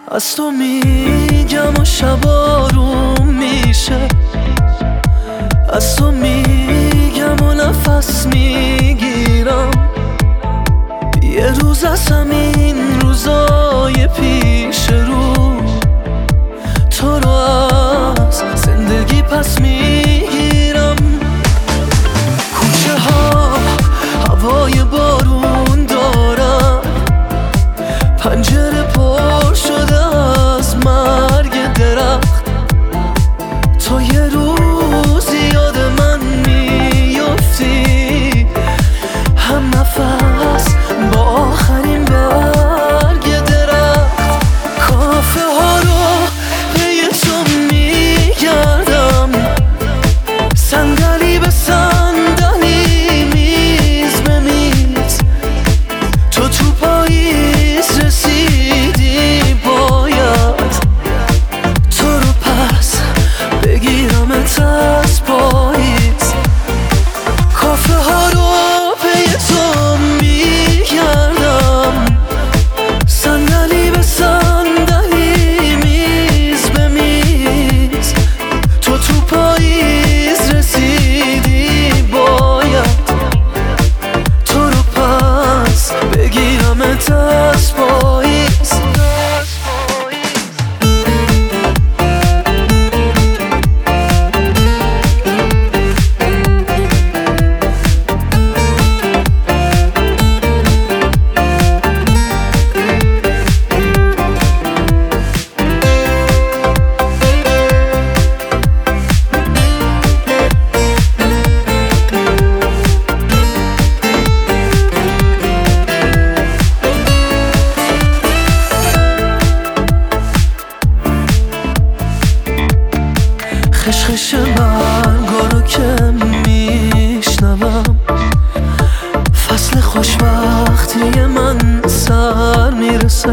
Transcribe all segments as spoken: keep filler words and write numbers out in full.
از تو میگم و شبا روم میشه، از تو میگم و نفس میگیرم. یه روز از همین روزای پیش رو تو رو از زندگی پس میگیرم. کوچه ها هوای بارون دارن، پنجره پر شده از مرگ درخت. تو یه روز یاد من میافتی، هم نفس با آخرین برگ درخت. کافه ها رو پی تو میگردم، صندلی به صندلی، میز به میز. تو تو پاییز رسیدی، باید تو رو پس بگیرمت از پاییز. کافه ها رو پی تو میگردم، صندلی به صندلی، میز به میز. تو تو پاییز رسیدی، باید تو رو پس بگیرمت از پاییز. خشخش برگا رو که میشنوم، فصل خوشبختی من سر میرسه.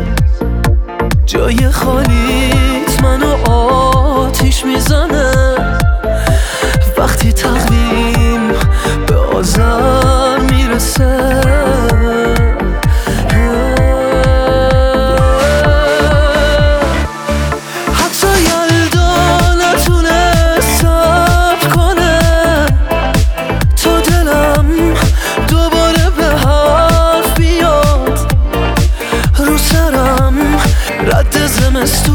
جای خالیت منو آتیش میزنه، وقتی تقویم به آذر میرسه. رد زمستون